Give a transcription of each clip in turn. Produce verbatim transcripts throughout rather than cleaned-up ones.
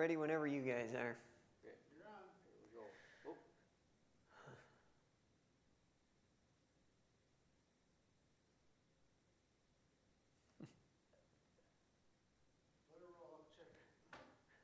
ready whenever you guys are. Okay, you're on. Here we go. Oh. Let her roll. I'll check it.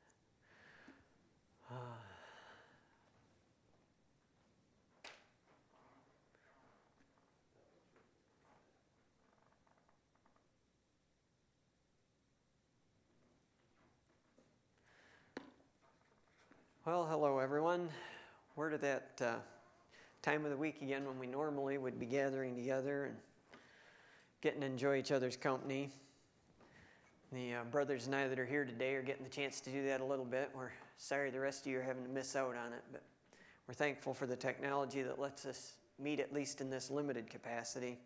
Well, hello everyone. We're to that uh, time of the week again when we normally would be gathering together and getting to enjoy each other's company. The uh, brothers and I that are here today are getting the chance to do that a little bit. We're sorry the rest of you are having to miss out on it, but we're thankful for the technology that lets us meet at least in this limited capacity.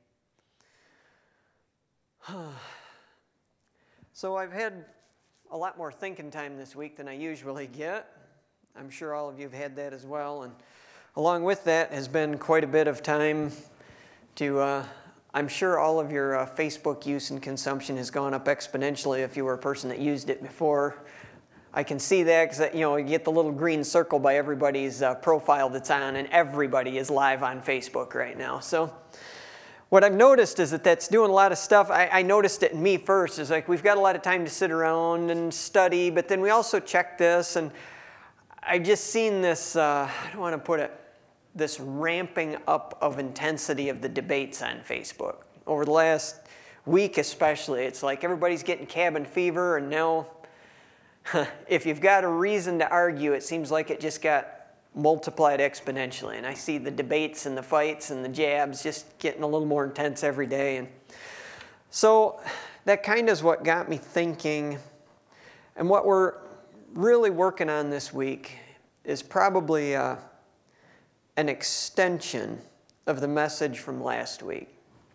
So I've had a lot more thinking time this week than I usually get. I'm sure all of you have had that as well, and along with that has been quite a bit of time to, uh, I'm sure all of your uh, Facebook use and consumption has gone up exponentially if you were a person that used it before. I can see that because, you know, you get the little green circle by everybody's uh, profile that's on, and everybody is live on Facebook right now. So what I've noticed is that that's doing a lot of stuff. I, I noticed it in me first. It's like we've got a lot of time to sit around and study, but then we also check this, and I've just seen this, uh, I don't want to put it, this ramping up of intensity of the debates on Facebook. Over the last week especially, it's like everybody's getting cabin fever, and now if you've got a reason to argue, it seems like it just got multiplied exponentially. And I see the debates and the fights and the jabs just getting a little more intense every day. And so that kind of is what got me thinking. And what we're really working on this week is probably uh, an extension of the message from last week.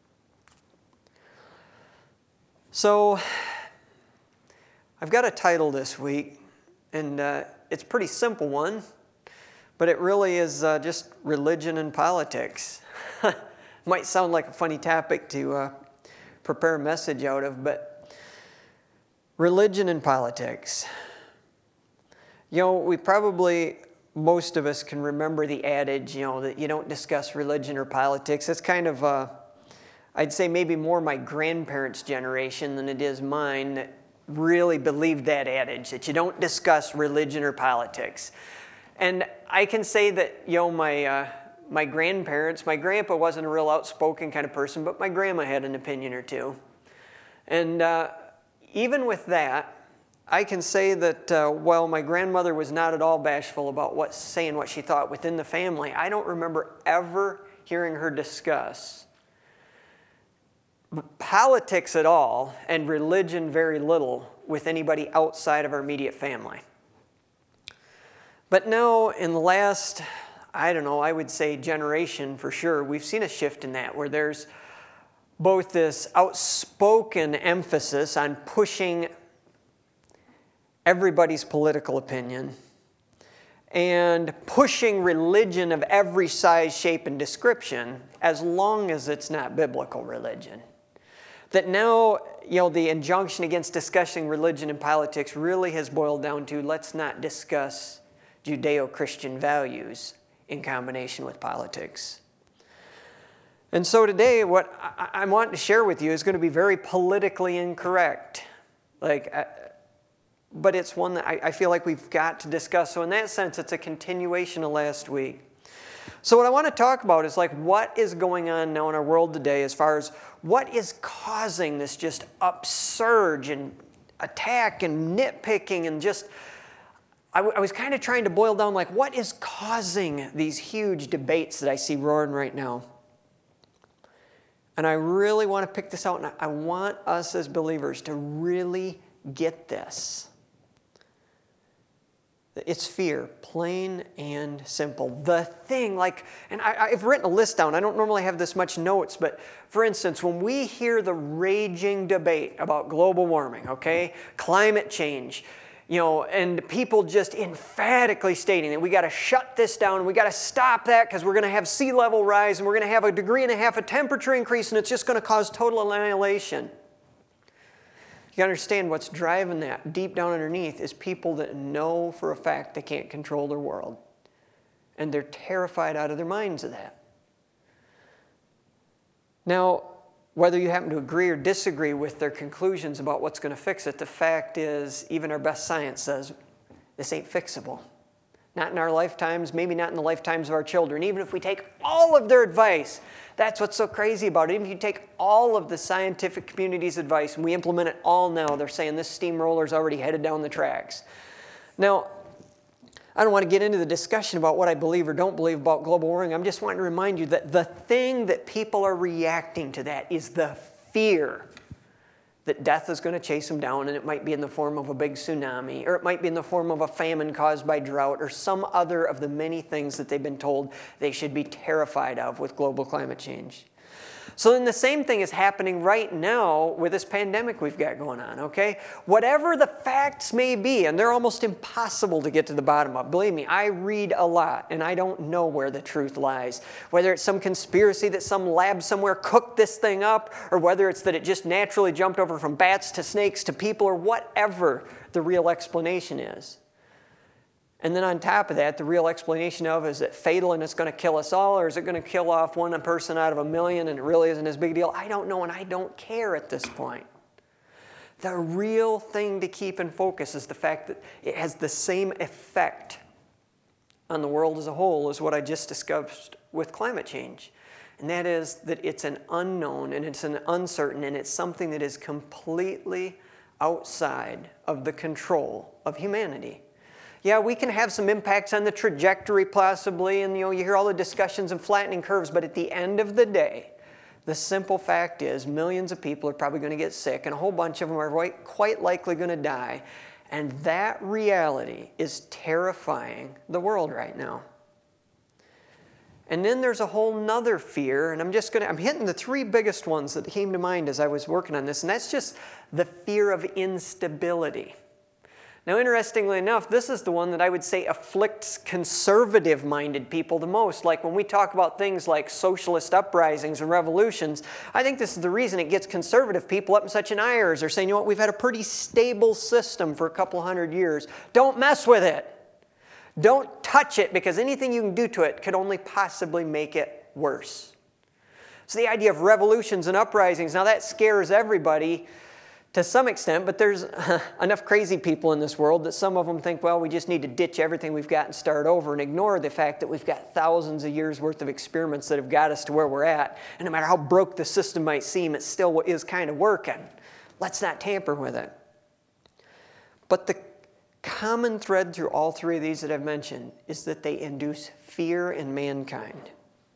So I've got a title this week, and uh, it's a pretty simple one, but it really is uh, just religion and politics. Might sound like a funny topic to uh, prepare a message out of, but religion and politics. You know, we probably, most of us can remember the adage, you know, that you don't discuss religion or politics. It's kind of, uh, I'd say maybe more my grandparents' generation than it is mine that really believed that adage, that you don't discuss religion or politics. And I can say that, you know, my, uh, my grandparents, my grandpa wasn't a real outspoken kind of person, but my grandma had an opinion or two. And uh, even with that, I can say that uh, while my grandmother was not at all bashful about what, saying what she thought within the family, I don't remember ever hearing her discuss politics at all and religion very little with anybody outside of our immediate family. But now in the last, I don't know, I would say generation for sure, we've seen a shift in that where there's both this outspoken emphasis on pushing everybody's political opinion and pushing religion of every size, shape, and description as long as it's not biblical religion. That now, you know, the injunction against discussing religion and politics really has boiled down to let's not discuss Judeo-Christian values in combination with politics. And so today, what I, I want to share with you is going to be very politically incorrect. Like, I, but it's one that I, I feel like we've got to discuss. So in that sense, it's a continuation of last week. So what I want to talk about is like what is going on now in our world today as far as what is causing this just upsurge and attack and nitpicking and just, I, w- I was kind of trying to boil down like what is causing these huge debates that I see roaring right now. And I really want to pick this out, and I, I want us as believers to really get this. It's fear, plain and simple. The thing, like, and I, I've written a list down. I don't normally have this much notes, but for instance, when we hear the raging debate about global warming, okay, climate change, you know, and people just emphatically stating that we got to shut this down, we got to stop that because we're going to have sea level rise and we're going to have a degree and a half of temperature increase and it's just going to cause total annihilation. You gotta understand what's driving that deep down underneath is people that know for a fact they can't control their world. And they're terrified out of their minds of that. Now, whether you happen to agree or disagree with their conclusions about what's going to fix it, the fact is, even our best science says this ain't fixable. Not in our lifetimes, maybe not in the lifetimes of our children. Even if we take all of their advice, that's what's so crazy about it. Even if you take all of the scientific community's advice and we implement it all now, they're saying this steamroller's already headed down the tracks. Now, I don't want to get into the discussion about what I believe or don't believe about global warming. I'm just wanting to remind you that the thing that people are reacting to that is the fear that death is going to chase them down, and it might be in the form of a big tsunami, or it might be in the form of a famine caused by drought, or some other of the many things that they've been told they should be terrified of with global climate change. So then the same thing is happening right now with this pandemic we've got going on, okay? Whatever the facts may be, and they're almost impossible to get to the bottom of. Believe me, I read a lot, and I don't know where the truth lies. Whether it's some conspiracy that some lab somewhere cooked this thing up, or whether it's that it just naturally jumped over from bats to snakes to people, or whatever the real explanation is. And then on top of that, the real explanation of is it fatal and it's going to kill us all, or is it going to kill off one person out of a million and it really isn't as big a deal? I don't know, and I don't care at this point. The real thing to keep in focus is the fact that it has the same effect on the world as a whole as what I just discussed with climate change. And that is that it's an unknown and it's an uncertain and it's something that is completely outside of the control of humanity. Yeah, we can have some impacts on the trajectory possibly, and you know, you hear all the discussions of flattening curves, but at the end of the day, the simple fact is millions of people are probably going to get sick, and a whole bunch of them are quite likely going to die. And that reality is terrifying the world right now. And then there's a whole nother fear, and I'm just going to, I'm hitting the three biggest ones that came to mind as I was working on this, and that's just the fear of instability. Now, interestingly enough, this is the one that I would say afflicts conservative-minded people the most. Like when we talk about things like socialist uprisings and revolutions, I think this is the reason it gets conservative people up in such an ire. They're saying, you know what, we've had a pretty stable system for a couple hundred years. Don't mess with it. Don't touch it, because anything you can do to it could only possibly make it worse. So the idea of revolutions and uprisings, now that scares everybody to some extent, but there's enough crazy people in this world that some of them think, well, we just need to ditch everything we've got and start over, and ignore the fact that we've got thousands of years worth of experiments that have got us to where we're at. And no matter how broke the system might seem, it still is kind of working. Let's not tamper with it. But the common thread through all three of these that I've mentioned is that they induce fear in mankind.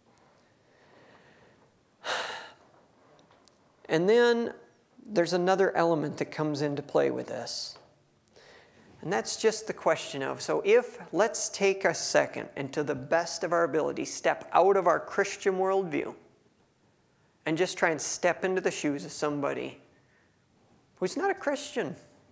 And then there's another element that comes into play with this. And that's just the question of, so if, let's take a second and to the best of our ability, step out of our Christian worldview and just try and step into the shoes of somebody who's not a Christian.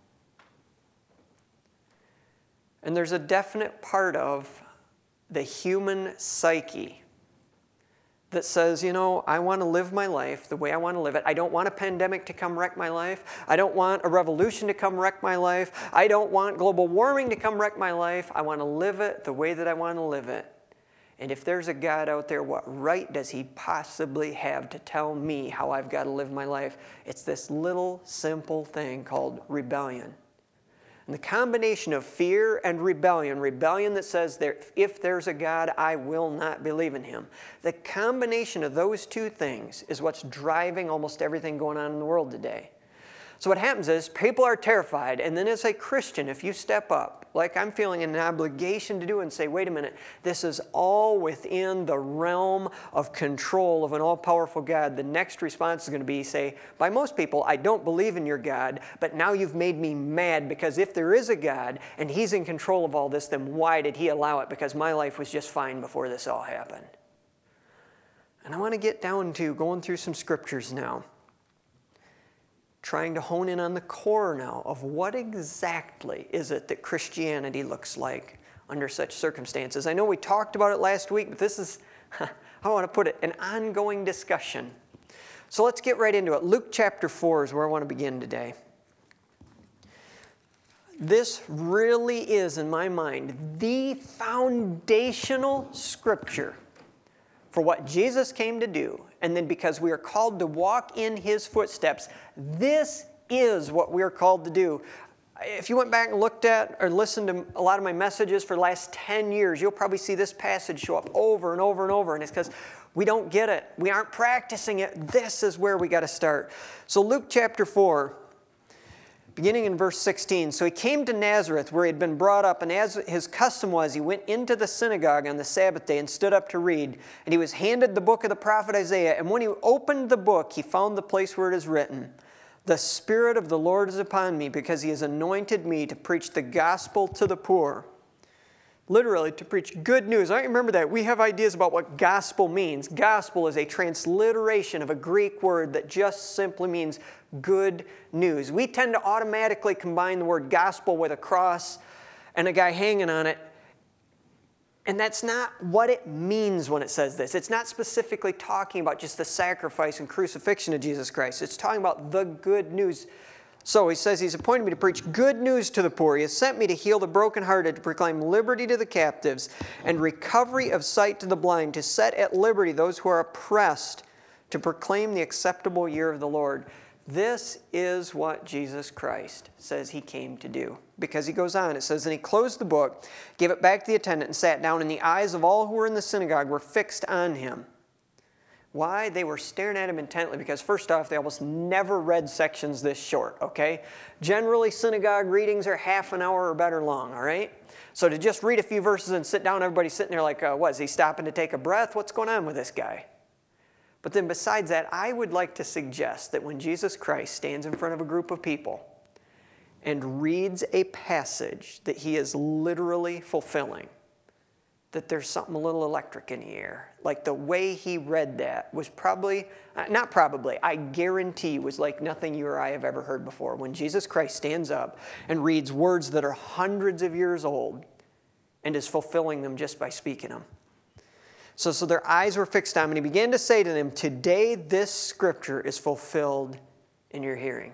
And there's a definite part of the human psyche that says, you know, I want to live my life the way I want to live it. I don't want a pandemic to come wreck my life. I don't want a revolution to come wreck my life. I don't want global warming to come wreck my life. I want to live it the way that I want to live it. And if there's a God out there, what right does he possibly have to tell me how I've got to live my life? It's this little simple thing called rebellion. And the combination of fear and rebellion, rebellion that says, there, if there's a God, I will not believe in him. The combination of those two things is what's driving almost everything going on in the world today. So what happens is people are terrified, and then as a Christian, if you step up, like I'm feeling an obligation to do and say, wait a minute, this is all within the realm of control of an all-powerful God, the next response is going to be, say, by most people, I don't believe in your God, but now you've made me mad, because if there is a God and he's in control of all this, then why did he allow it? Because my life was just fine before this all happened. And I want to get down to going through some scriptures now, trying to hone in on the core now of what exactly is it that Christianity looks like under such circumstances. I know we talked about it last week, but this is, how I want to put it, an ongoing discussion. So let's get right into it. Luke chapter four is where I want to begin today. This really is, in my mind, the foundational scripture for what Jesus came to do. And then because we are called to walk in His footsteps, this is what we are called to do. If you went back and looked at or listened to a lot of my messages for the last ten years, you'll probably see this passage show up over and over and over. And it's because we don't get it. We aren't practicing it. This is where we got to start. So Luke chapter four, beginning in verse sixteen. So he came to Nazareth where he had been brought up, and as his custom was, he went into the synagogue on the Sabbath day and stood up to read. And he was handed the book of the prophet Isaiah. And when he opened the book, he found the place where it is written, "The Spirit of the Lord is upon me, because He has anointed me to preach the gospel to the poor." Literally, to preach good news. I remember that. We have ideas about what gospel means. Gospel is a transliteration of a Greek word that just simply means good news. We tend to automatically combine the word gospel with a cross and a guy hanging on it. And that's not what it means when it says this. It's not specifically talking about just the sacrifice and crucifixion of Jesus Christ. It's talking about the good news. So he says He's appointed me to preach good news to the poor. He has sent me to heal the brokenhearted, to proclaim liberty to the captives, and recovery of sight to the blind, to set at liberty those who are oppressed, to proclaim the acceptable year of the Lord. This is what Jesus Christ says He came to do. Because he goes on, it says, "And he closed the book, gave it back to the attendant, and sat down, and the eyes of all who were in the synagogue were fixed on Him." Why? They were staring at Him intently because, first off, they almost never read sections this short, okay? Generally, synagogue readings are half an hour or better long, all right? So to just read a few verses and sit down, everybody's sitting there like, uh, what, is he stopping to take a breath? What's going on with this guy? But then besides that, I would like to suggest that when Jesus Christ stands in front of a group of people and reads a passage that He is literally fulfilling, that there's something a little electric in the air. Like the way He read that was probably, not probably, I guarantee was like nothing you or I have ever heard before. When Jesus Christ stands up and reads words that are hundreds of years old and is fulfilling them just by speaking them. So, so their eyes were fixed on Him, and He began to say to them, "Today this scripture is fulfilled in your hearing."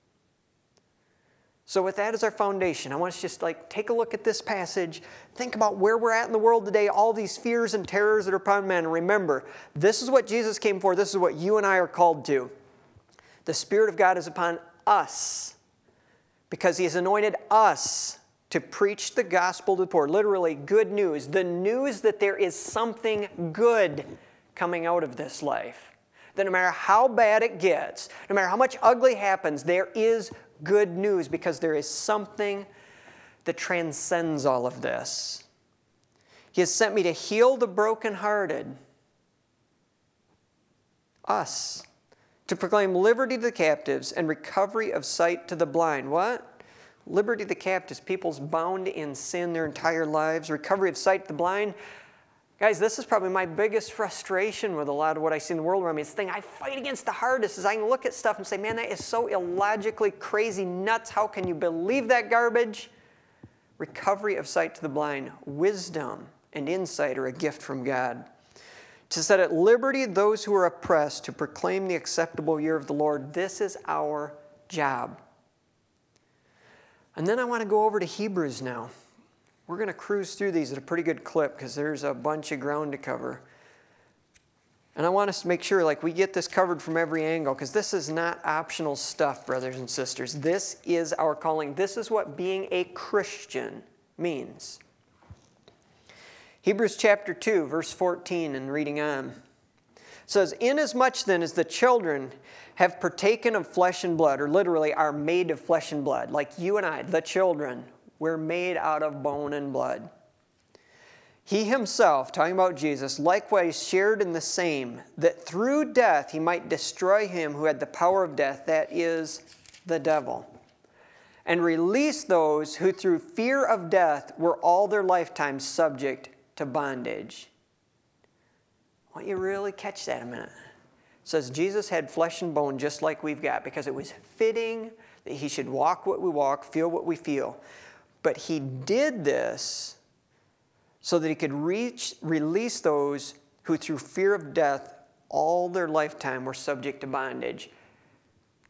So with that as our foundation, I want us to just like take a look at this passage, think about where we're at in the world today, all these fears and terrors that are upon men. And remember, this is what Jesus came for. This is what you and I are called to. The Spirit of God is upon us because He has anointed us to preach the gospel to the poor. Literally, good news. The news that there is something good coming out of this life. That no matter how bad it gets, no matter how much ugly happens, there is good news because there is something that transcends all of this. He has sent me to heal the brokenhearted, us, to proclaim liberty to the captives and recovery of sight to the blind. What? Liberty to the captives, people's bound in sin their entire lives. Recovery of sight to the blind. Guys, this is probably my biggest frustration with a lot of what I see in the world around me. It's the thing I fight against the hardest is I can look at stuff and say, man, that is so illogically crazy nuts. How can you believe that garbage? Recovery of sight to the blind. Wisdom and insight are a gift from God. To set at liberty those who are oppressed, to proclaim the acceptable year of the Lord. This is our job. And then I want to go over to Hebrews now. We're going to cruise through these at a pretty good clip because there's a bunch of ground to cover. And I want us to make sure like we get this covered from every angle because this is not optional stuff, brothers and sisters. This is our calling. This is what being a Christian means. Hebrews chapter two, verse fourteen, and reading on. Says, "Inasmuch then as the children have partaken of flesh and blood," or literally are made of flesh and blood, like you and I, the children, we're made out of bone and blood. "He Himself," talking about Jesus, "likewise shared in the same, that through death He might destroy him who had the power of death, that is, the devil, and release those who through fear of death were all their lifetime subject to bondage." I want you to really catch that a minute. It says Jesus had flesh and bone just like we've got because it was fitting that He should walk what we walk, feel what we feel. But He did this so that He could reach, release those who through fear of death all their lifetime were subject to bondage.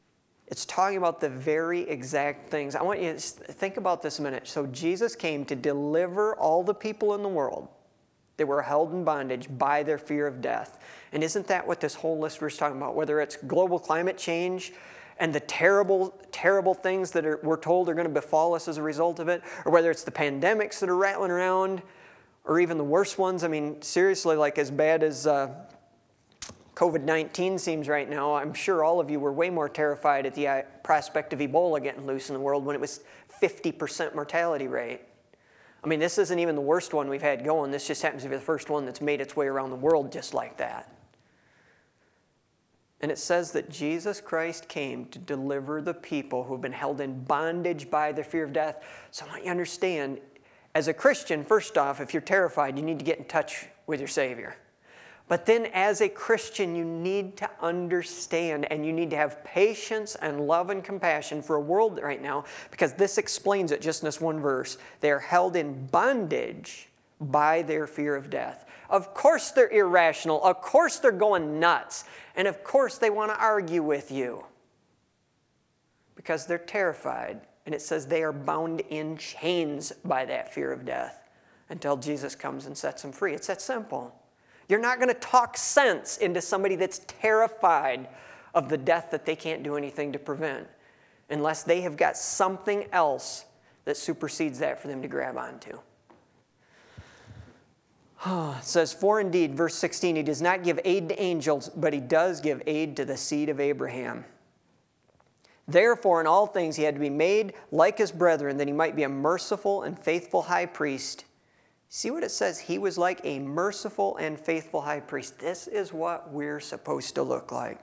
It's talking about the very exact things. I want you to think about this a minute. So Jesus came to deliver all the people in the world that were held in bondage by their fear of death. And isn't that what this whole list was talking about? Whether it's global climate change and the terrible, terrible things that are, we're told are going to befall us as a result of it, or whether it's the pandemics that are rattling around, or even the worst ones. I mean, seriously, like as bad as uh, COVID nineteen seems right now, I'm sure all of you were way more terrified at the uh, prospect of Ebola getting loose in the world when it was fifty percent mortality rate. I mean, this isn't even the worst one we've had going. This just happens to be the first one that's made its way around the world just like that. And it says that Jesus Christ came to deliver the people who have been held in bondage by the fear of death. So I want you to understand, as a Christian, first off, if you're terrified, you need to get in touch with your Savior. But then as a Christian, you need to understand and you need to have patience and love and compassion for a world right now, because this explains it just in this one verse. They are held in bondage by their fear of death. Of course they're irrational. Of course they're going nuts. And of course they want to argue with you because they're terrified. And it says they are bound in chains by that fear of death until Jesus comes and sets them free. It's that simple. You're not going to talk sense into somebody that's terrified of the death that they can't do anything to prevent unless they have got something else that supersedes that for them to grab onto. It says, for indeed, verse sixteen, he does not give aid to angels, but he does give aid to the seed of Abraham. Therefore, in all things he had to be made like his brethren, that he might be a merciful and faithful high priest. See what it says? He was like a merciful and faithful high priest. This is what we're supposed to look like.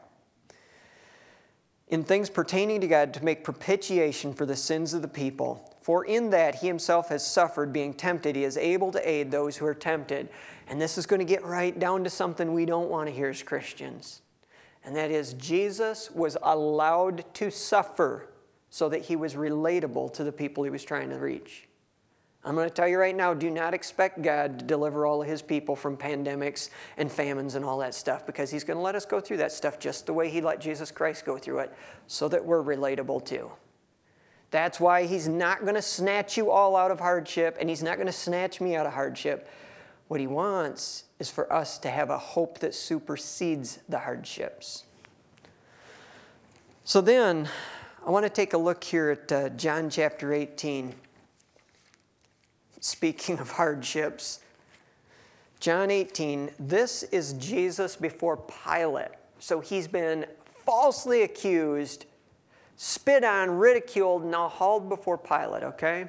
In things pertaining to God, to make propitiation for the sins of the people. For in that he himself has suffered, being tempted, he is able to aid those who are tempted. And this is going to get right down to something we don't want to hear as Christians. And that is, Jesus was allowed to suffer so that he was relatable to the people he was trying to reach. I'm going to tell you right now, do not expect God to deliver all of his people from pandemics and famines and all that stuff, because he's going to let us go through that stuff just the way he let Jesus Christ go through it, so that we're relatable too. That's why he's not going to snatch you all out of hardship, and he's not going to snatch me out of hardship. What he wants is for us to have a hope that supersedes the hardships. So then, I want to take a look here at uh, John chapter eighteen. Speaking of hardships, John eighteen, this is Jesus before Pilate. So he's been falsely accused, spit on, ridiculed, now hauled before Pilate, okay?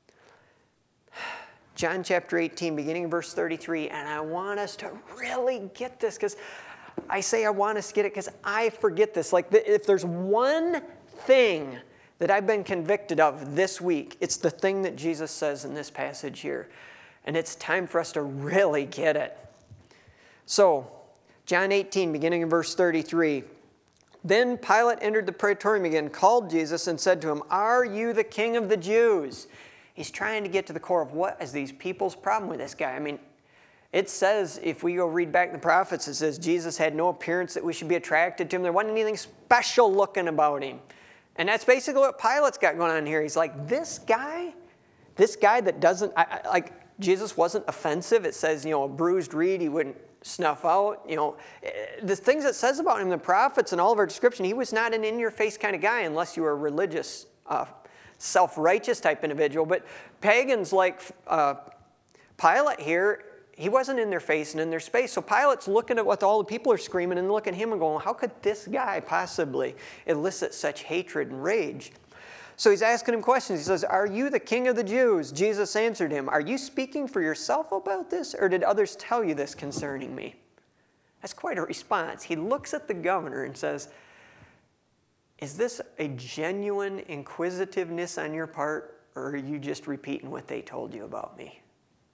John chapter eighteen, beginning in verse thirty-three, and I want us to really get this, because I say I want us to get it because I forget this. Like, if there's one thing that I've been convicted of this week, it's the thing that Jesus says in this passage here. And it's time for us to really get it. So, John eighteen, beginning in verse thirty-three. Then Pilate entered the praetorium again, called Jesus, and said to him, "Are you the king of the Jews?" He's trying to get to the core of what is these people's problem with this guy. I mean, it says, if we go read back the prophets, it says Jesus had no appearance that we should be attracted to him. There wasn't anything special looking about him. And that's basically what Pilate's got going on here. He's like, this guy, this guy that doesn't, I, I, like, Jesus wasn't offensive. It says, you know, a bruised reed he wouldn't snuff out. You know, the things it says about him, the prophets and all of our description, he was not an in-your-face kind of guy unless you were a religious, uh, self-righteous type individual. But pagans like uh, Pilate here, he wasn't in their face and in their space. So Pilate's looking at what all the people are screaming and looking at him and going, how could this guy possibly elicit such hatred and rage? So he's asking him questions. He says, "Are you the king of the Jews?" Jesus answered him, "Are you speaking for yourself about this, or did others tell you this concerning me?" That's quite a response. He looks at the governor and says, is this a genuine inquisitiveness on your part, or are you just repeating what they told you about me?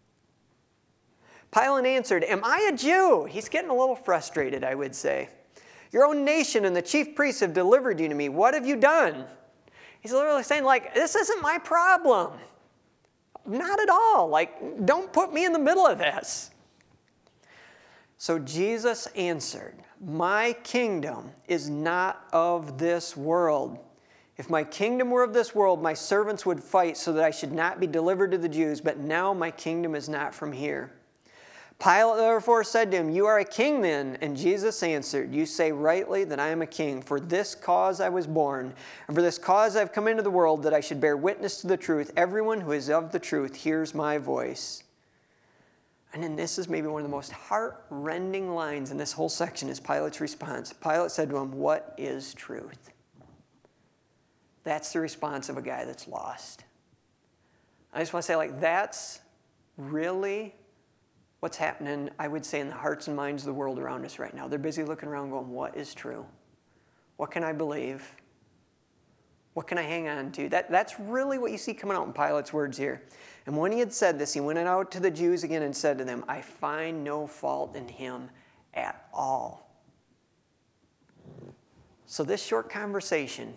Pilate answered, "Am I a Jew?" He's getting a little frustrated, I would say. "Your own nation and the chief priests have delivered you to me. What have you done?" He's literally saying, like, this isn't my problem. Not at all. Like, don't put me in the middle of this. So Jesus answered, "My kingdom is not of this world. If my kingdom were of this world, my servants would fight so that I should not be delivered to the Jews, but now my kingdom is not from here. Pilate therefore said to him, You are a king then. And Jesus answered, You say rightly that I am a king. For this cause I was born, and for this cause I have come into the world, that I should bear witness to the truth. Everyone who is of the truth hears my voice. And then this is maybe one of the most heart-rending lines in this whole section is Pilate's response. Pilate said to him, What is truth? That's the response of a guy that's lost. I just want to say, like, that's really what's happening, I would say, in the hearts and minds of the world around us right now. They're busy looking around going, what is true? What can I believe? What can I hang on to? That, that's really what you see coming out in Pilate's words here. And when he had said this, he went out to the Jews again and said to them, I find no fault in him at all. So this short conversation,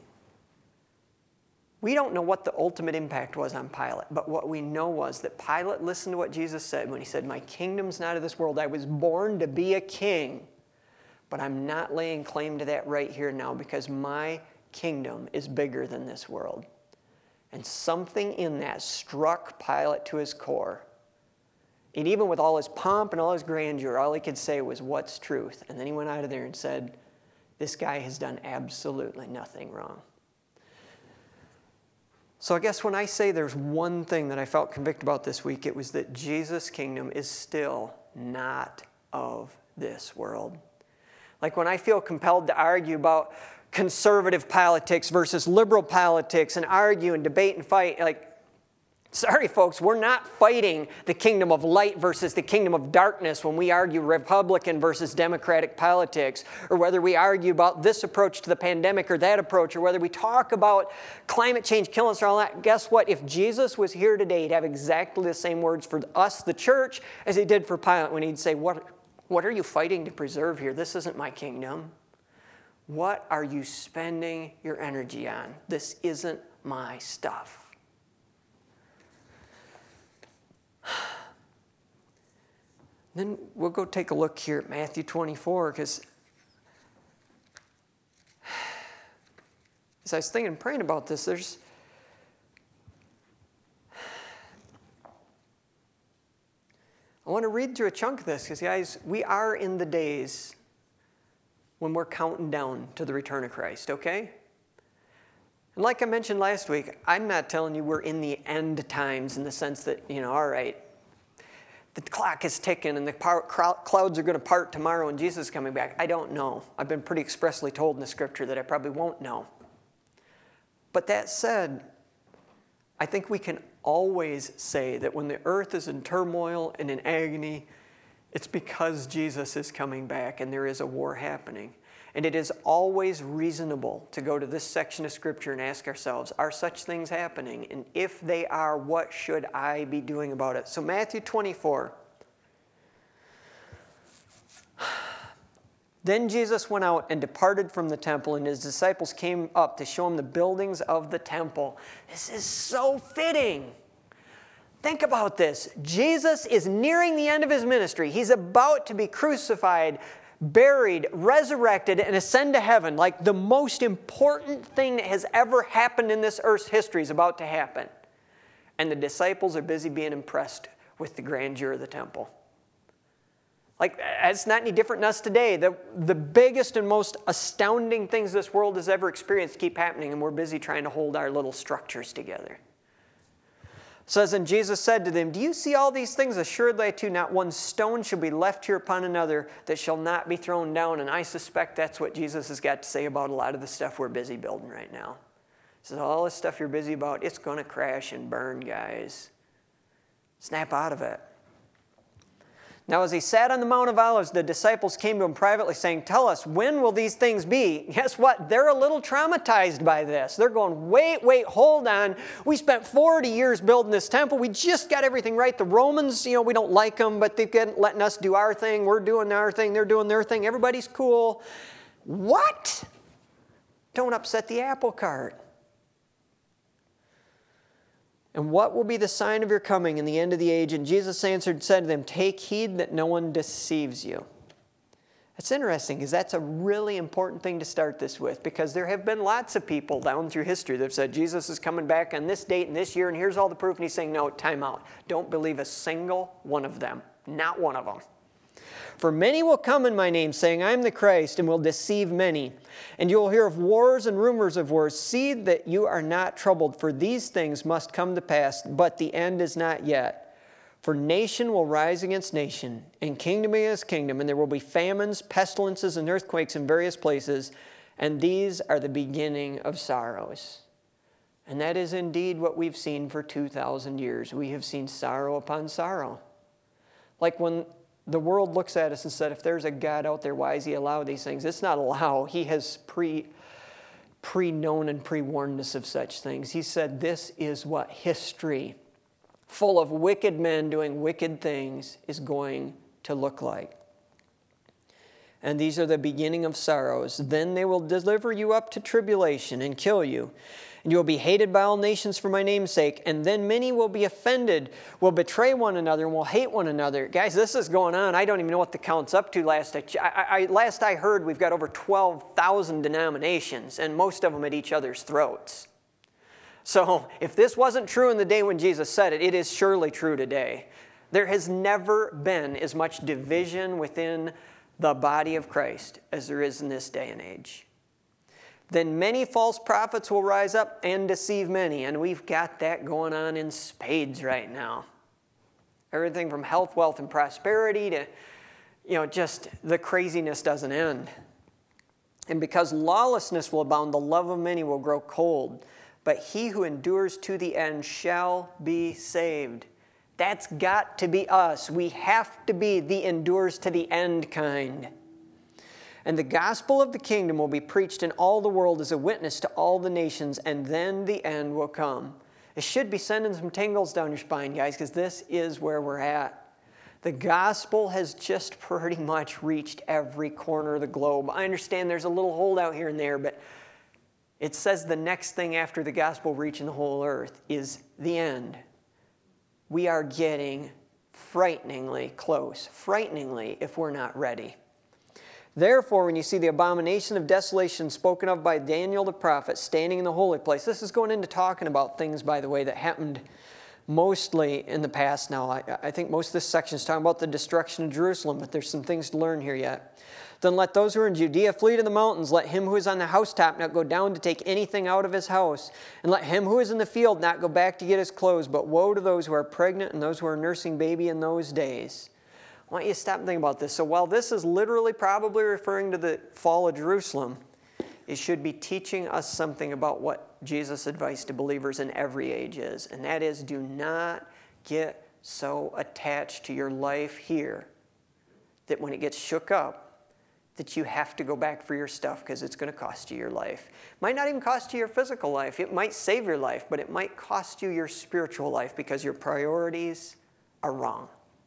we don't know what the ultimate impact was on Pilate, but what we know was that Pilate listened to what Jesus said when he said, my kingdom's not of this world. I was born to be a king, but I'm not laying claim to that right here now because my kingdom is bigger than this world. And something in that struck Pilate to his core. And even with all his pomp and all his grandeur, all he could say was, what's truth? And then he went out of there and said, this guy has done absolutely nothing wrong. So I guess when I say there's one thing that I felt convicted about this week, it was that Jesus' kingdom is still not of this world. Like when I feel compelled to argue about conservative politics versus liberal politics and argue and debate and fight, like, sorry folks, we're not fighting the kingdom of light versus the kingdom of darkness when we argue Republican versus Democratic politics, or whether we argue about this approach to the pandemic or that approach, or whether we talk about climate change killing us or all that. Guess what? If Jesus was here today, he'd have exactly the same words for us, the church, as he did for Pilate when he'd say, what, what are you fighting to preserve here? This isn't my kingdom. What are you spending your energy on? This isn't my stuff. Then we'll go take a look here at Matthew twenty-four, because as I was thinking and praying about this, there's I want to read through a chunk of this, because guys, we are in the days when we're counting down to the return of Christ, okay? And like I mentioned last week, I'm not telling you we're in the end times in the sense that, you know, all right, the clock is ticking and the clouds are going to part tomorrow and Jesus is coming back. I don't know. I've been pretty expressly told in the scripture that I probably won't know. But that said, I think we can always say that when the earth is in turmoil and in agony, it's because Jesus is coming back and there is a war happening. And it is always reasonable to go to this section of Scripture and ask ourselves, are such things happening? And if they are, what should I be doing about it? So Matthew twenty-four. Then Jesus went out and departed from the temple, and his disciples came up to show him the buildings of the temple. This is so fitting. Think about this. Jesus is nearing the end of his ministry. He's about to be crucified, buried, resurrected, and ascend to heaven. Like the most important thing that has ever happened in this earth's history is about to happen. And the disciples are busy being impressed with the grandeur of the temple. Like, it's not any different than us today. The, the biggest and most astounding things this world has ever experienced keep happening, and we're busy trying to hold our little structures together. It says, and Jesus said to them, do you see all these things? Assuredly I too, not one stone shall be left here upon another that shall not be thrown down. And I suspect that's what Jesus has got to say about a lot of the stuff we're busy building right now. He says, all this stuff you're busy about, it's going to crash and burn, guys. Snap out of it. Now as he sat on the Mount of Olives, the disciples came to him privately saying, tell us, when will these things be? Guess what? They're a little traumatized by this. They're going, wait, wait, hold on. We spent forty years building this temple. We just got everything right. The Romans, you know, we don't like them, but they've been letting us do our thing. We're doing our thing. They're doing their thing. Everybody's cool. What? Don't upset the apple cart. And what will be the sign of your coming in the end of the age? And Jesus answered and said to them, take heed that no one deceives you. It's interesting because that's a really important thing to start this with, because there have been lots of people down through history that have said Jesus is coming back on this date and this year and here's all the proof, and he's saying, no, time out. Don't believe a single one of them. Not one of them. For many will come in my name, saying, I am the Christ, and will deceive many. And you will hear of wars and rumors of wars. See that you are not troubled, for these things must come to pass, but the end is not yet. For nation will rise against nation, and kingdom against kingdom, and there will be famines, pestilences, and earthquakes in various places, and these are the beginning of sorrows. And that is indeed what we've seen for two thousand years. We have seen sorrow upon sorrow. Like when the world looks at us and said, if there's a God out there, why does he allow these things? It's not allow. He has pre, pre-known and pre-warned us of such things. He said, this is what history, full of wicked men doing wicked things, is going to look like. And these are the beginning of sorrows. Then they will deliver you up to tribulation and kill you. And you will be hated by all nations for my name's sake. And then many will be offended, will betray one another, and will hate one another. Guys, this is going on. I don't even know what the count's up to. Last I, I, I, last I heard, we've got over twelve thousand denominations, and most of them at each other's throats. So if this wasn't true in the day when Jesus said it, it is surely true today. There has never been as much division within the body of Christ as there is in this day and age. Then many false prophets will rise up and deceive many. And we've got that going on in spades right now. Everything from health, wealth, and prosperity to, you know, just the craziness doesn't end. And because lawlessness will abound, the love of many will grow cold. But he who endures to the end shall be saved. That's got to be us. We have to be the endures to the end kind. And the gospel of the kingdom will be preached in all the world as a witness to all the nations, and then the end will come. It should be sending some tingles down your spine, guys, because this is where we're at. The gospel has just pretty much reached every corner of the globe. I understand there's a little holdout here and there, but it says the next thing after the gospel reaching the whole earth is the end. We are getting frighteningly close, frighteningly if we're not ready. Therefore, when you see the abomination of desolation spoken of by Daniel the prophet standing in the holy place, this is going into talking about things, by the way, that happened mostly in the past now. I, I think most of this section is talking about the destruction of Jerusalem, but there's some things to learn here yet. Then let those who are in Judea flee to the mountains. Let him who is on the housetop not go down to take anything out of his house. And let him who is in the field not go back to get his clothes. But woe to those who are pregnant and those who are nursing baby in those days. I want you to stop and think about this. So while this is literally probably referring to the fall of Jerusalem, it should be teaching us something about what Jesus' advice to believers in every age is. And that is, do not get so attached to your life here that when it gets shook up, that you have to go back for your stuff because it's going to cost you your life. It might not even cost you your physical life. It might save your life, but it might cost you your spiritual life because your priorities are wrong.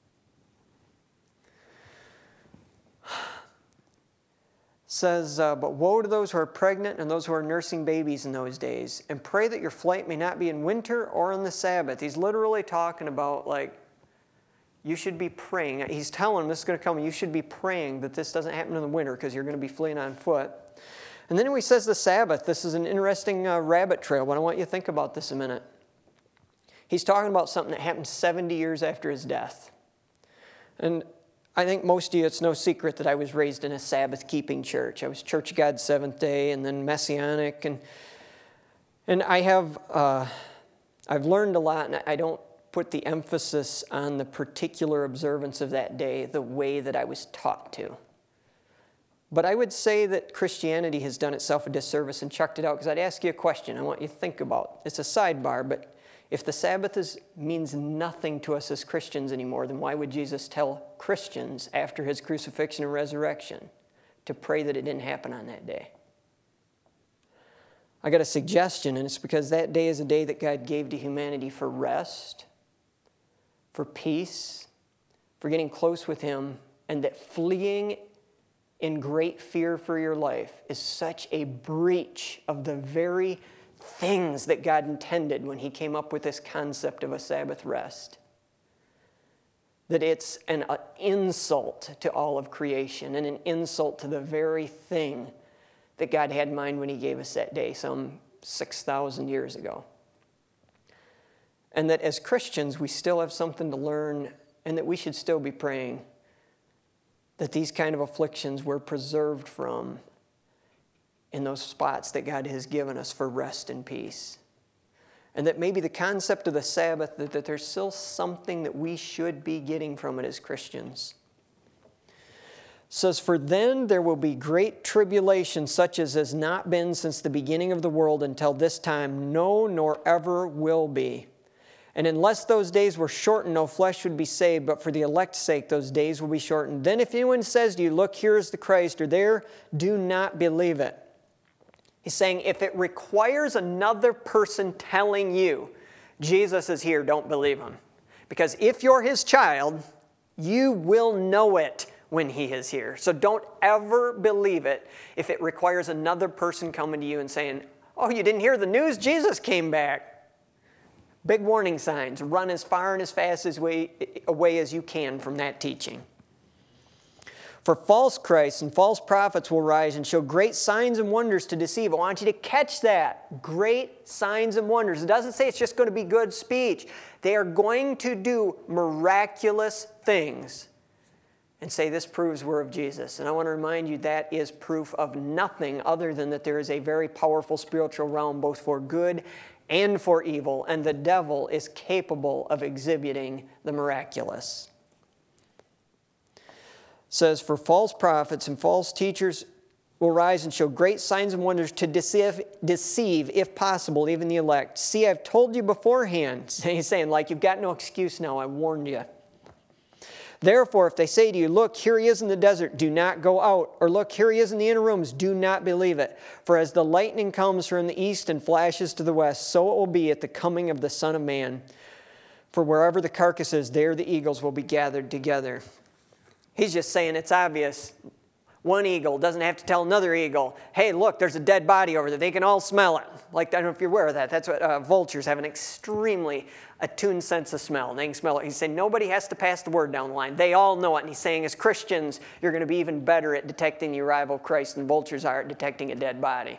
Says, uh, but woe to those who are pregnant and those who are nursing babies in those days. And pray that your flight may not be in winter or on the Sabbath. He's literally talking about, like, you should be praying. He's telling them this is going to come. You should be praying that this doesn't happen in the winter because you're going to be fleeing on foot. And then when he says the Sabbath, this is an interesting uh, rabbit trail, but I want you to think about this a minute. He's talking about something that happened seventy years after his death. And I think most of you, it's no secret that I was raised in a Sabbath-keeping church. I was Church of God Seventh-day and then Messianic. And and I have, uh, I've learned a lot, and I don't put the emphasis on the particular observance of that day the way that I was taught to. But I would say that Christianity has done itself a disservice and chucked it out, because I'd ask you a question I want you to think about. It's a sidebar, but if the Sabbath is, means nothing to us as Christians anymore, then why would Jesus tell Christians after his crucifixion and resurrection to pray that it didn't happen on that day? I got a suggestion, and it's because that day is a day that God gave to humanity for rest, for peace, for getting close with him, and that fleeing in great fear for your life is such a breach of the very things that God intended when he came up with this concept of a Sabbath rest. that it's an uh, insult to all of creation and an insult to the very thing that God had in mind when he gave us that day some six thousand years ago. And that as Christians, we still have something to learn, and that we should still be praying that these kind of afflictions we're preserved from in those spots that God has given us for rest and peace. And that maybe the concept of the Sabbath, that, that there's still something that we should be getting from it as Christians. It says, for then there will be great tribulation, such as has not been since the beginning of the world until this time, no, nor ever will be. And unless those days were shortened, no flesh would be saved, but for the elect's sake, those days will be shortened. Then if anyone says to you, look, here is the Christ, or there, do not believe it. He's saying if it requires another person telling you, Jesus is here, don't believe him. Because if you're his child, you will know it when he is here. So don't ever believe it if it requires another person coming to you and saying, oh, you didn't hear the news? Jesus came back. Big warning signs. Run as far and as fast as way, away as you can from that teaching. For false Christs and false prophets will rise and show great signs and wonders to deceive. I want you to catch that. Great signs and wonders. It doesn't say it's just going to be good speech. They are going to do miraculous things and say this proves we're of Jesus. And I want to remind you that is proof of nothing other than that there is a very powerful spiritual realm both for good and for evil. And the devil is capable of exhibiting the miraculous. Says, for false prophets and false teachers will rise and show great signs and wonders to deceive, deceive, if possible, even the elect. See, I've told you beforehand. He's saying, like, you've got no excuse now. I warned you. Therefore, if they say to you, look, here he is in the desert, do not go out. Or look, here he is in the inner rooms, do not believe it. For as the lightning comes from the east and flashes to the west, so it will be at the coming of the Son of Man. For wherever the carcass is, there the eagles will be gathered together. He's just saying it's obvious. One eagle doesn't have to tell another eagle, hey, look, there's a dead body over there. They can all smell it. Like, I don't know if you're aware of that. That's what uh, vultures have, an extremely attuned sense of smell. They can smell it. He's saying nobody has to pass the word down the line. They all know it. And he's saying as Christians, you're going to be even better at detecting the arrival of Christ than vultures are at detecting a dead body.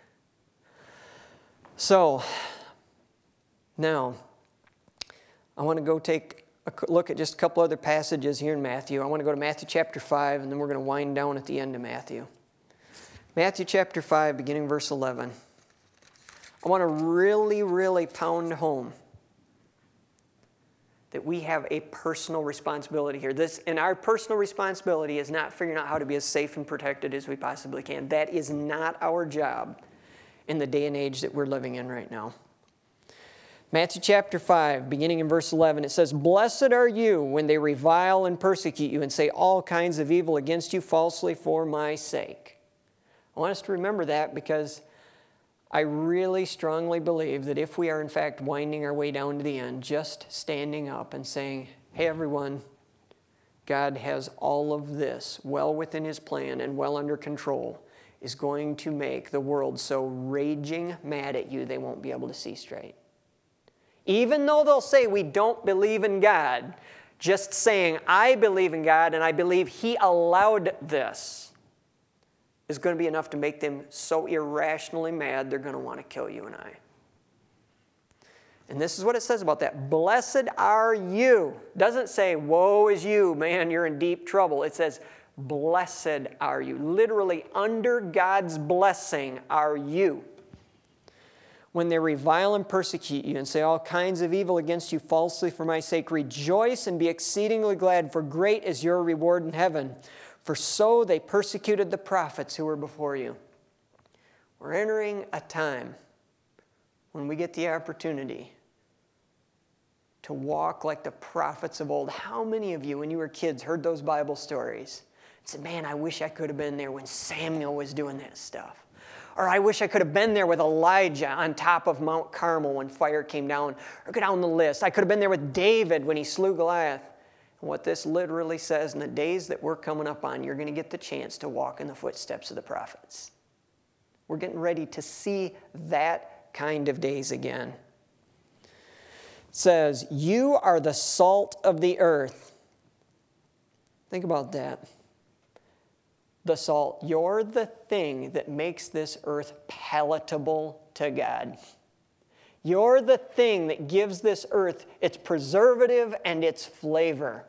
So, now, I want to go take a look at just a couple other passages here in Matthew. I want to go to Matthew chapter five, and then we're going to wind down at the end of Matthew. Matthew chapter five, beginning verse eleven. I want to really, really pound home that we have a personal responsibility here. This, and our personal responsibility is not figuring out how to be as safe and protected as we possibly can. That is not our job in the day and age that we're living in right now. Matthew chapter five, beginning in verse eleven, it says, blessed are you when they revile and persecute you and say all kinds of evil against you falsely for my sake. I want us to remember that because I really strongly believe that if we are in fact winding our way down to the end, just standing up and saying, hey everyone, God has all of this well within his plan and well under control, is going to make the world so raging mad at you they won't be able to see straight. Even though they'll say we don't believe in God, just saying I believe in God and I believe he allowed this is going to be enough to make them so irrationally mad they're going to want to kill you and I. And this is what it says about that. Blessed are you. It doesn't say, woe is you, man, you're in deep trouble. It says, blessed are you. Literally, under God's blessing are you. When they revile and persecute you and say all kinds of evil against you falsely for my sake, rejoice and be exceedingly glad, for great is your reward in heaven. For so they persecuted the prophets who were before you. We're entering a time when we get the opportunity to walk like the prophets of old. How many of you, when you were kids, heard those Bible stories and said, man, I wish I could have been there when Samuel was doing that stuff? Or I wish I could have been there with Elijah on top of Mount Carmel when fire came down. Or go down the list. I could have been there with David when he slew Goliath. And what this literally says, in the days that we're coming up on, you're going to get the chance to walk in the footsteps of the prophets. We're getting ready to see that kind of days again. It says, you are the salt of the earth. Think about that. The salt, you're the thing that makes this earth palatable to God. You're the thing that gives this earth its preservative and its flavor.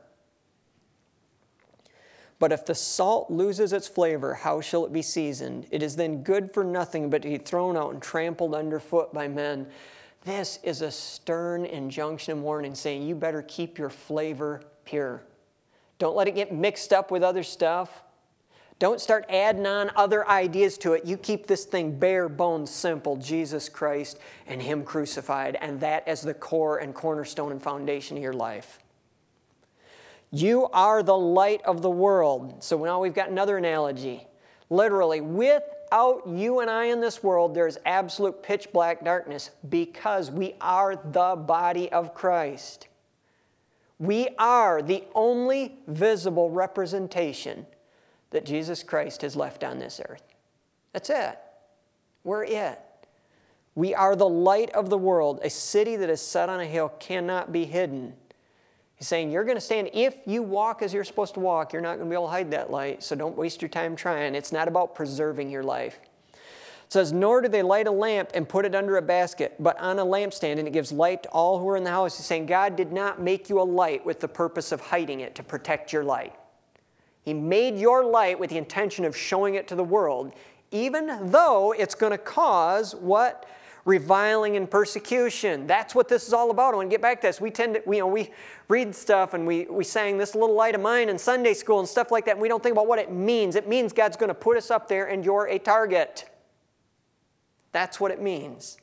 But if the salt loses its flavor, how shall it be seasoned? It is then good for nothing but to be thrown out and trampled underfoot by men. This is a stern injunction and warning saying you better keep your flavor pure. Don't let it get mixed up with other stuff. Don't start adding on other ideas to it. You keep this thing bare bones simple, Jesus Christ and Him crucified, and that as the core and cornerstone and foundation of your life. You are the light of the world. So now we've got another analogy. Literally, without you and I in this world, there is absolute pitch black darkness because we are the body of Christ. We are the only visible representation that Jesus Christ has left on this earth. That's it. We're it. We are the light of the world. A city that is set on a hill cannot be hidden. He's saying you're going to stand, if you walk as you're supposed to walk, you're not going to be able to hide that light, so don't waste your time trying. It's not about preserving your life. It says, nor do they light a lamp and put it under a basket, but on a lampstand, and it gives light to all who are in the house. He's saying God did not make you a light with the purpose of hiding it to protect your light. He made your light with the intention of showing it to the world, even though it's going to cause what? Reviling and persecution. That's what this is all about. I want to get back to this. We tend to, you know, we read stuff and we, we sang this little light of mine in Sunday school and stuff like that, and we don't think about what it means. It means God's going to put us up there and you're a target. That's what it means.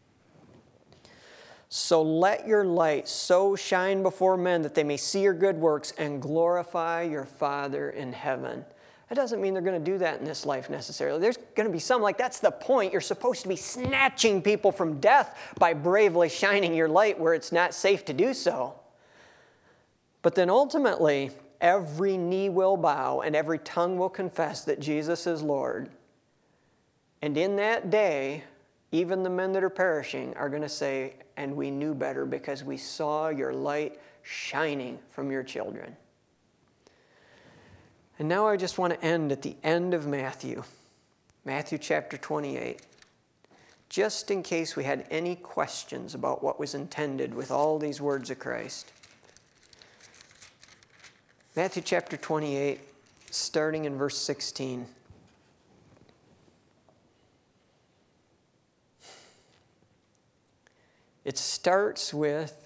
So let your light so shine before men that they may see your good works and glorify your Father in heaven. That doesn't mean they're going to do that in this life necessarily. There's going to be some, like, that's the point. You're supposed to be snatching people from death by bravely shining your light where it's not safe to do so. But then ultimately, every knee will bow and every tongue will confess that Jesus is Lord. And in that day, even the men that are perishing are going to say, and we knew better because we saw your light shining from your children. And now I just want to end at the end of Matthew, Matthew chapter twenty-eight, just in case we had any questions about what was intended with all these words of Christ. Matthew chapter twenty-eight, starting in verse sixteen. It starts with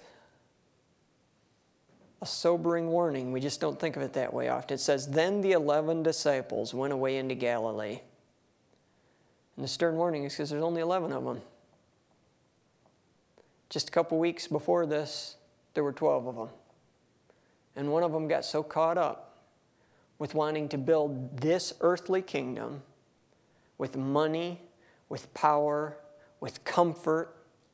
a sobering warning. We just don't think of it that way often. It says, then the eleven disciples went away into Galilee. And the stern warning is because there's only eleven of them. Just a couple weeks before this, there were twelve of them. And one of them got so caught up with wanting to build this earthly kingdom with money, with power, with comfort,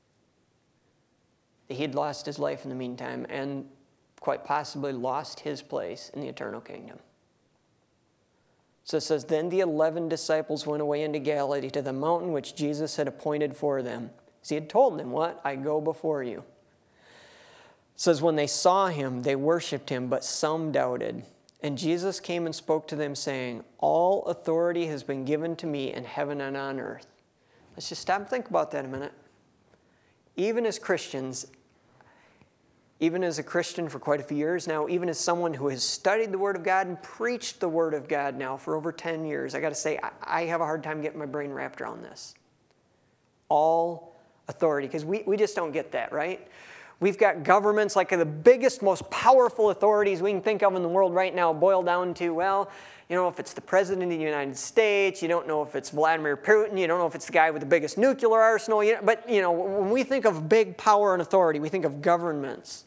that he'd lost his life in the meantime and quite possibly lost his place in the eternal kingdom. So it says, then the eleven disciples went away into Galilee to the mountain which Jesus had appointed for them. So he had told them, what? I go before you. It says, when they saw him, they worshipped him, but some doubted. And Jesus came and spoke to them, saying, all authority has been given to me in heaven and on earth. Let's just stop and think about that a minute. Even as Christians, even as a Christian for quite a few years now, even as someone who has studied the Word of God and preached the Word of God now for over ten years, I got to say, I, I have a hard time getting my brain wrapped around this. All authority, because we, we just don't get that, right? We've got governments, like the biggest, most powerful authorities we can think of in the world right now boil down to, well, you know, if it's the President of the United States, you don't know if it's Vladimir Putin, you don't know if it's the guy with the biggest nuclear arsenal, you know, but, you know, when we think of big power and authority, we think of governments.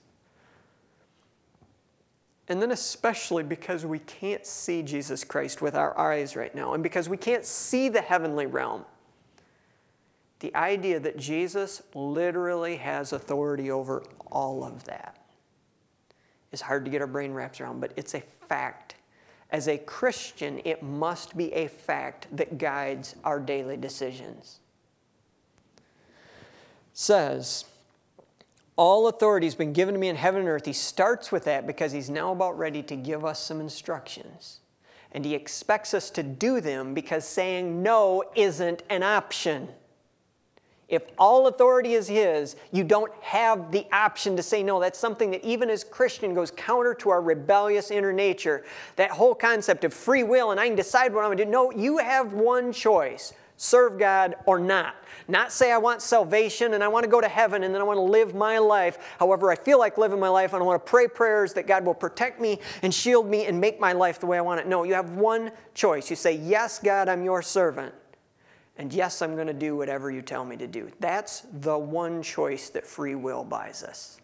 And then especially because we can't see Jesus Christ with our eyes right now, and because we can't see the heavenly realm, the idea that Jesus literally has authority over all of that is hard to get our brain wrapped around, but it's a fact. As a Christian, it must be a fact that guides our daily decisions. It says, All authority has been given to me in heaven and earth. He starts with that because he's now about ready to give us some instructions. And he expects us to do them because saying no isn't an option. If all authority is his, you don't have the option to say no. That's something that even as Christian goes counter to our rebellious inner nature. That whole concept of free will and I can decide what I'm going to do. No, you have one choice. Serve God or not. Not say I want salvation and I want to go to heaven and then I want to live my life however I feel like living my life and I want to pray prayers that God will protect me and shield me and make my life the way I want it. No, you have one choice. You say, yes, God, I'm your servant. And yes, I'm going to do whatever you tell me to do. That's the one choice that free will buys us.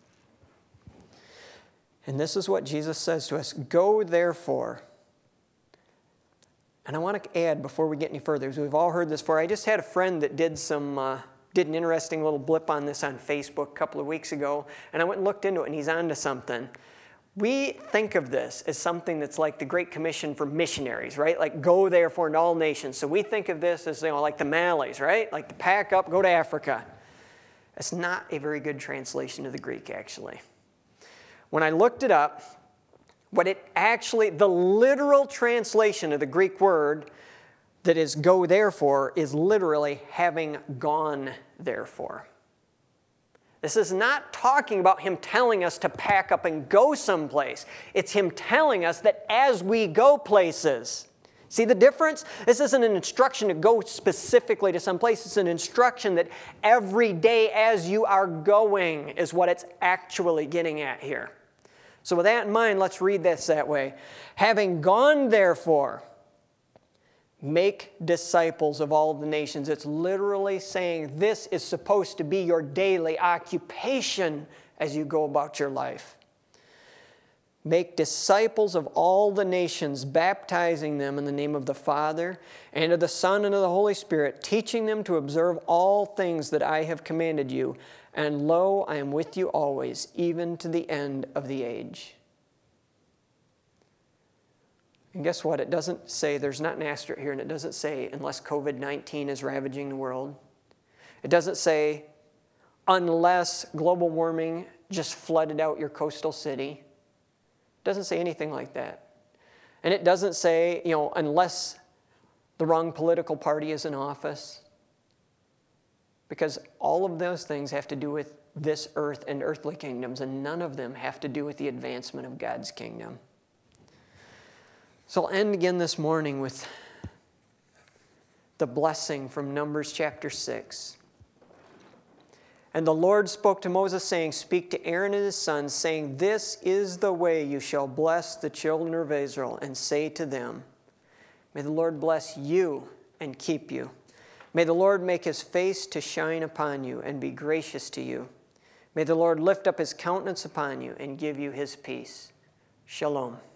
And this is what Jesus says to us. Go therefore. And I want to add before we get any further, as we've all heard this before, I just had a friend that did some, uh, did an interesting little blip on this on Facebook a couple of weeks ago, and I went and looked into it, and he's onto something. We think of this as something that's like the Great Commission for missionaries, right? Like, go therefore into all nations. So we think of this as, you know, like the Malays, right? Like to pack up, go to Africa. It's not a very good translation of the Greek, actually. When I looked it up, what it actually, the literal translation of the Greek word that is go therefore is literally having gone therefore. This is not talking about him telling us to pack up and go someplace. It's him telling us that as we go places. See the difference? This isn't an instruction to go specifically to some place. It's an instruction that every day as you are going is what it's actually getting at here. So with that in mind, let's read this that way. Having gone, therefore, make disciples of all the nations. It's literally saying this is supposed to be your daily occupation as you go about your life. Make disciples of all the nations, baptizing them in the name of the Father, and of the Son, and of the Holy Spirit, teaching them to observe all things that I have commanded you. And lo, I am with you always, even to the end of the age. And guess what? It doesn't say, there's not an asterisk here, and it doesn't say, unless COVID nineteen is ravaging the world. It doesn't say, unless global warming just flooded out your coastal city. It doesn't say anything like that. And it doesn't say, you know, unless the wrong political party is in office. Because all of those things have to do with this earth and earthly kingdoms, and none of them have to do with the advancement of God's kingdom. So I'll end again this morning with the blessing from Numbers chapter six. And the Lord spoke to Moses, saying, speak to Aaron and his sons, saying, this is the way you shall bless the children of Israel, and say to them, may the Lord bless you and keep you. May the Lord make his face to shine upon you and be gracious to you. May the Lord lift up his countenance upon you and give you his peace. Shalom.